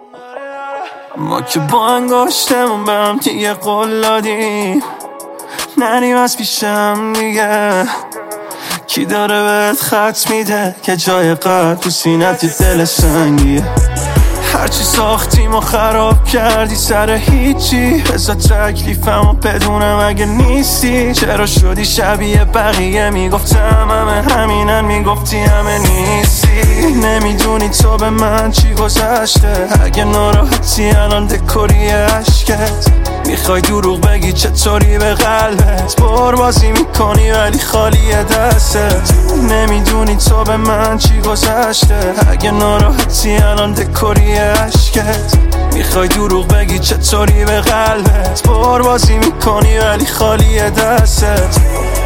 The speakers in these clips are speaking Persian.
ما که با انگاشتمون به هم دیگه قول دادیم نریم از پیشم دیگه. کی داره بهت خط میده که جای قلب تو سینت دل سنگیه؟ هرچی ساختیم و خراب کردی سر هیچی. بذار تکلیفمو بدونم اگه نیستی. چرا شدی شبیه بقیه؟ میگفتم همه همینن، میگفتی همه نیستی. نمیدونی تو به من چی گذشته. اگه ناراحتی الان دکوری عشقت. میخوای دروغ بگی چطوری به قلبت. بازی میکنی ولی خالی دستت. نمیدونی تو به من چی گذشته. اگه ناراحتی الان دکوری عشقت. میخوای دروغ بگی چطوری به قلبت. بازی میکنی ولی خالی دستت.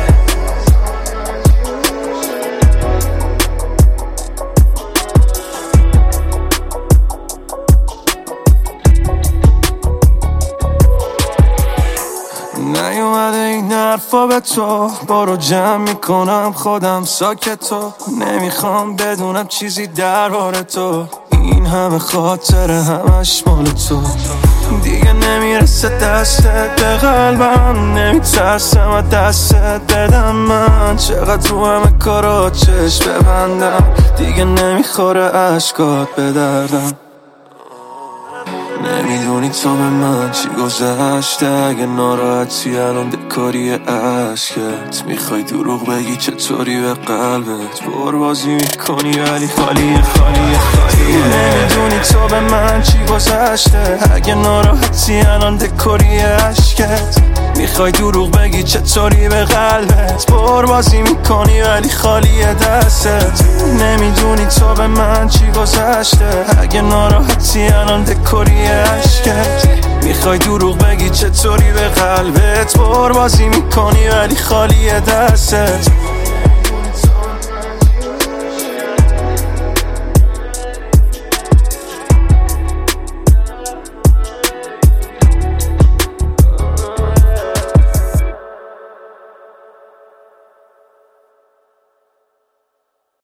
نیومده این حرفا به تو. برو جمع میکنم خودم ساکتو. نمیخوام بدونم چیزی درباره تو. این همه خاطره همش مال تو. دیگه نمیرسه دستت به قلبم. نمیترسم از دستت بدم من. چقدر تو همه کارات چشم ببندم. دیگه نمیخوره عشقات به دردم. نمیدونی تو به من چی گذشته. اگه ناراحتی الان دکاری عشقت. میخوای دروغ بگی چطوری به قلبت. بازی میکنی ولی خالی. نمیدونی تو به من چی گذشته. اگه ناراحتی الان دکاری عشقت. میخوای دروغ بگی چطوری به قلبت. بازی میکنی ولی خالی دستت. نمیدونی تو به من چی گذشته. اگه ناراحتی الان دکوری عشقت. میخوای دروغ بگی چطوری به قلبت. بازی میکنی ولی خالی دستت.